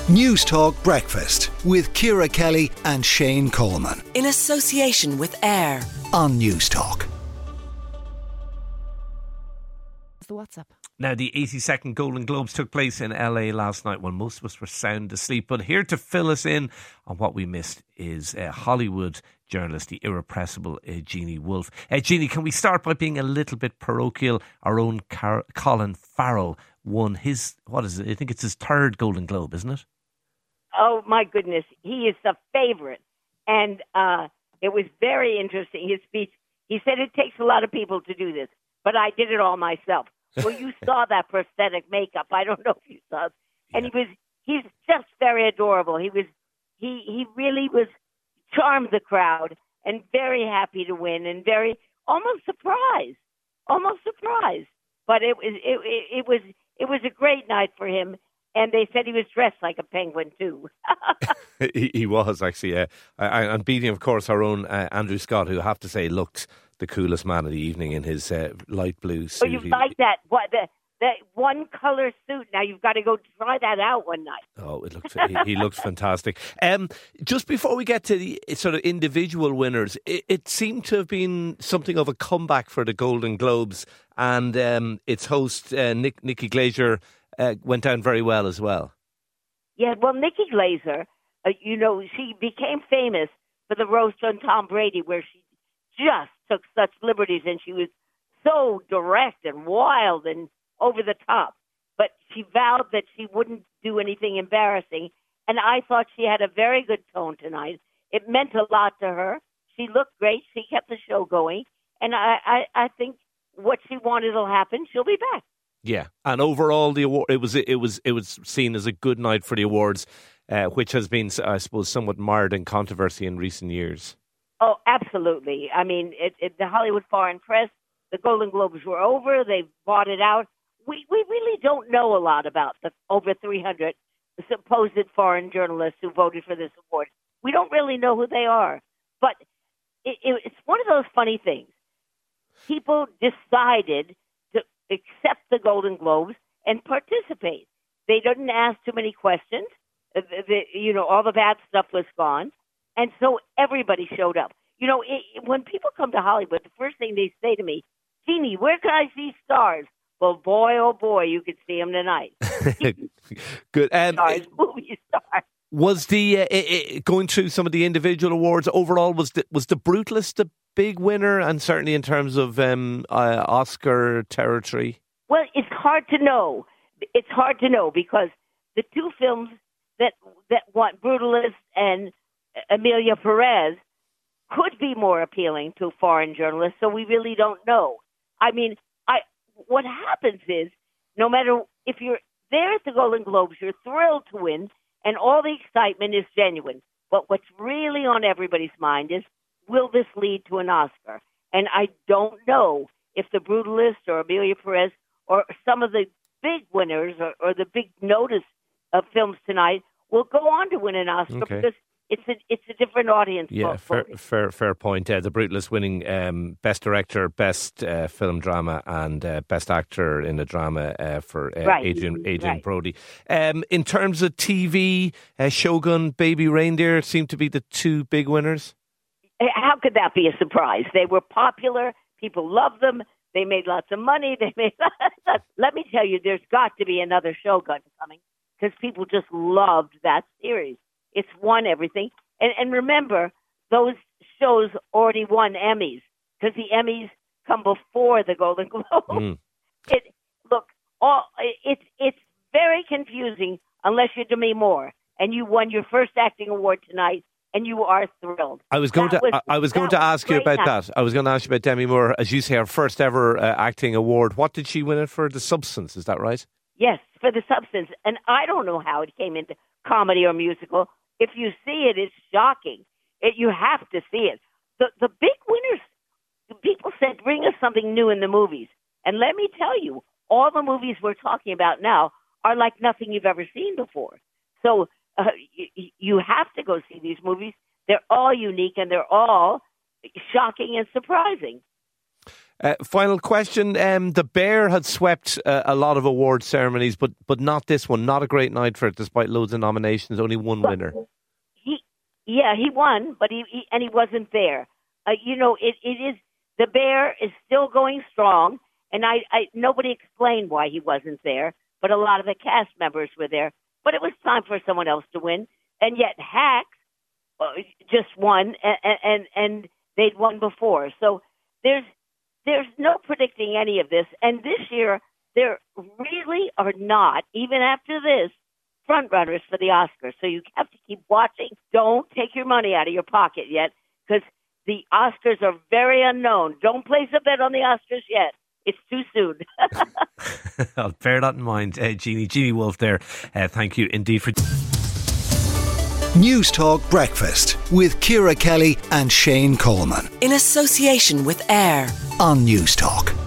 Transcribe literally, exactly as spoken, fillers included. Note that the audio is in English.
News Talk Breakfast with Ciara Kelly and Shane Coleman. In association with AIR on News Talk. The WhatsApp. Now, the eighty-second Golden Globes took place in L A last night when most of us were sound asleep. But here to fill us in on what we missed is uh, Hollywood journalist, the irrepressible uh, Jeannie Wolf. Uh, Jeannie, can we start by being a little bit parochial? Our own Car- Colin Farrell won his, what is it? I think it's his third Golden Globe, isn't it? Oh, my goodness. He is the favorite. And uh, it was very interesting, his speech. He said it takes a lot of people to do this, but I did it all myself. Well, you saw that prosthetic makeup. I don't know if you saw it. And yeah. he was, he's just very adorable. He was, he, he really was, charmed the crowd and very happy to win and very, almost surprised, almost surprised. But it was, it, it, it was, it was a great night for him. And they said he was dressed like a penguin, too. he, he was, actually. Uh, and beating, of course, our own uh, Andrew Scott, who I have to say looked the coolest man of the evening in his uh, light blue suit. Oh, you like that? What, the, that one color suit. Now you've got to go try that out one night. Oh, it looks, he, he looks fantastic. Um, just before we get to the sort of individual winners, it, it seemed to have been something of a comeback for the Golden Globes. And um, its host, uh, Nick, Nikki Glaser, Uh, went down very well as well. Yeah, well, Nikki Glaser, uh, you know, she became famous for the roast on Tom Brady, where she just took such liberties and she was so direct and wild and over the top. But she vowed that she wouldn't do anything embarrassing. And I thought she had a very good tone tonight. It meant a lot to her. She looked great. She kept the show going. And I, I, I think what she wanted will happen. She'll be back. Yeah, and overall, the award it was it was it was seen as a good night for the awards, uh, which has been, I suppose, somewhat mired in controversy in recent years. Oh, absolutely. I mean, it, it, the Hollywood Foreign Press, the Golden Globes were over. They bought it out. We we really don't know a lot about the over three hundred supposed foreign journalists who voted for this award. We don't really know who they are, but it, it, it's one of those funny things. People decided accept the Golden Globes and participate. They didn't ask too many questions. The, the, you know, all the bad stuff was gone. And so everybody showed up. You know, it, when people come to Hollywood, the first thing they say to me, Jeannie, where can I see stars? Well, boy, oh boy, you could see them tonight. Good. Um, stars, movie stars. Was the, uh, it, going through some of the individual awards, overall, was the, was the Brutalist the big winner, and certainly in terms of um, uh, Oscar territory? Well, it's hard to know. It's hard to know because the two films that that won, Brutalist and Emilia Perez, could be more appealing to foreign journalists, so we really don't know. I mean, I what happens is, no matter if you're there at the Golden Globes, you're thrilled to win, and all the excitement is genuine. But what's really on everybody's mind is, will this lead to an Oscar? And I don't know if the Brutalist or Emilia Perez or some of the big winners or, or the big notice of films tonight will go on to win an Oscar okay. because it's a it's a different audience. Yeah, fair, fair fair point. Uh, the Brutalist winning um, Best Director, Best uh, Film Drama and uh, Best Actor in a Drama uh, for uh, right. Adrian, Adrian right. Brody. Um, in terms of T V, uh, Shogun, Baby Reindeer seem to be the two big winners. How could that be a surprise? They were popular. People loved them. They made lots of money. They made. Let me tell you, there's got to be another Shogun coming because people just loved that series. It's won everything. And, and remember, those shows already won Emmys because the Emmys come before the Golden Globe. Mm. It look, all it's it's very confusing unless you're Demi Moore and you won your first acting award tonight. And you are thrilled. I was going that to. Was, I was going to ask you about night. that. I was going to ask you about Demi Moore, as you say, her first ever uh, acting award. What did she win it for? The Substance, is that right? Yes, for The Substance. And I don't know how it came into comedy or musical. If you see it, it's shocking. It, you have to see it. The the big winners. People said, "Bring us something new in the movies." And let me tell you, all the movies we're talking about now are like nothing you've ever seen before. So. Uh, you, you have to go see these movies. They're all unique and they're all shocking and surprising. Uh, final question. Um, the Bear had swept uh, a lot of award ceremonies, but but not this one. Not a great night for it, despite loads of nominations. Only one But winner. he, yeah, he won, but he, he and he wasn't there. Uh, you know, it, it is the Bear is still going strong, and I, I nobody explained why he wasn't there, but a lot of the cast members were there. But it was time for someone else to win, and yet Hacks uh, just won, and, and and they'd won before. So there's there's no predicting any of this, and this year there really are not, even after this, front runners for the Oscars. So you have to keep watching. Don't take your money out of your pocket yet, because the Oscars are very unknown. Don't place a bet on the Oscars yet. It's too soon. I'll bear that in mind. Uh, Jeannie, Jeannie Wolf there. Uh, thank you indeed for... News Talk Breakfast with Ciara Kelly and Shane Coleman In association with Air. on News Talk.